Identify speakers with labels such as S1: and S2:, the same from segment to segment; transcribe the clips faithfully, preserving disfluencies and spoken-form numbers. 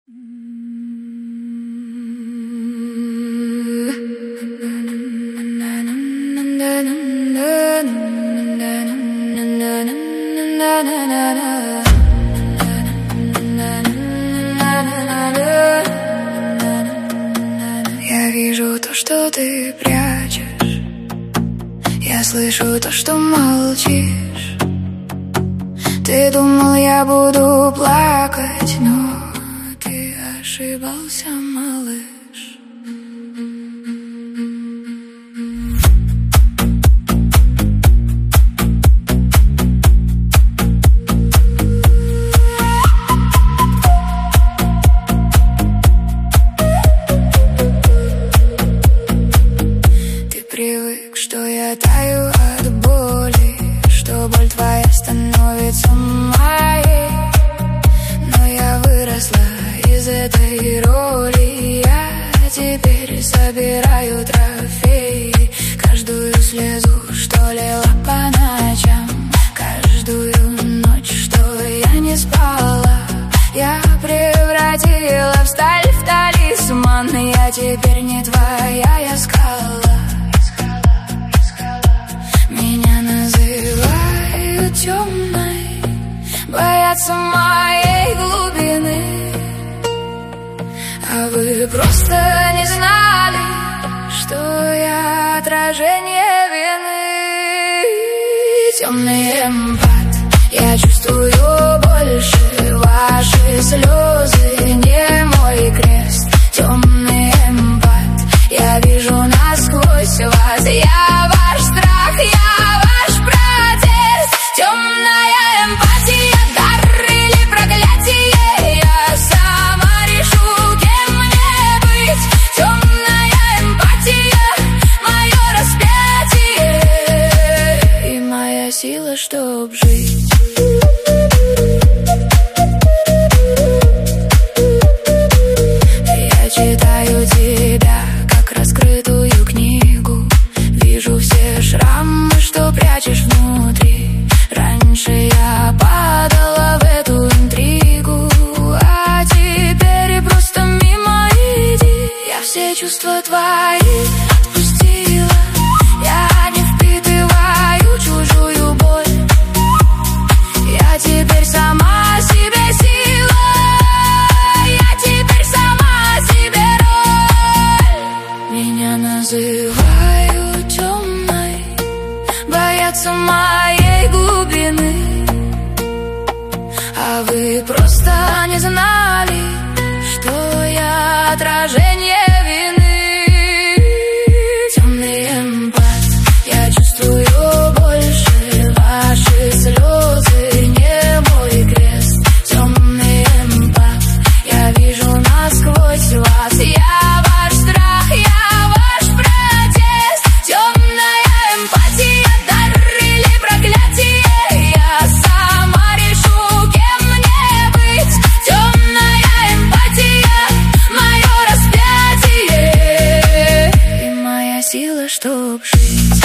S1: Я вижу то, что ты прячешь, я слышу то, что молчишь. Ты думал, я буду плакать, но ты ошибался, малыш. Привык, что я таю от боли, что боль твоя становится моей. Но я выросла из этой роли, я теперь собираю трофеи. Каждую слезу, что лила по ночам, каждую ночь, что я не спала, я превратила в сталь, в талисман. Я теперь не твоя, я скала. Темной, боятся моей глубины, а вы просто не знали, что я отражение вины. Темный эмпат, я чувствую больше ваши слезы, не мой крест. Темный эмпат, я вижу насквозь вас, я ваш страх, я ваш протест. Темная эмпатия, дар или проклятие, я сама решу, кем мне быть. Темная эмпатия, мое распятие и моя сила, чтоб жить. Я читаю тебя, как раскрытую книгу, вижу все шрамы, что прячешь внутри. Раньше я падала в эту интригу, а теперь просто мимо иди. Я все чувства твои отпустила, я не впитываю чужую боль. Я теперь сама себе сила, я теперь сама себе роль. Меня называют темной, боятся моей глубины, а вы просто не знали, что я отражение вины. Темный эмпат, я чувствую больше ваши слезы, не мой крест. Темный эмпат, я вижу насквозь вас, я ваш страх, я ваш протест. Темная эмпатия, дар или проклятие, я сама решу, кем мне быть. Темная эмпатия, мое распятие и моя сила, чтоб жить.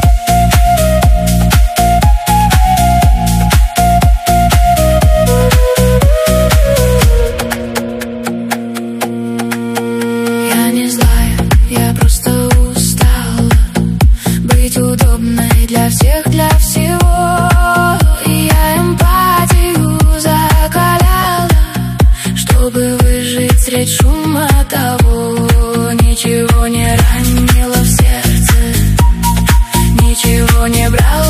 S1: Я не злая, я просто устала быть удобной для всех, для всего. И я эмпатию закаляла, чтобы выжить средь шума того. Ничего не ранило в сердце, ничего не брало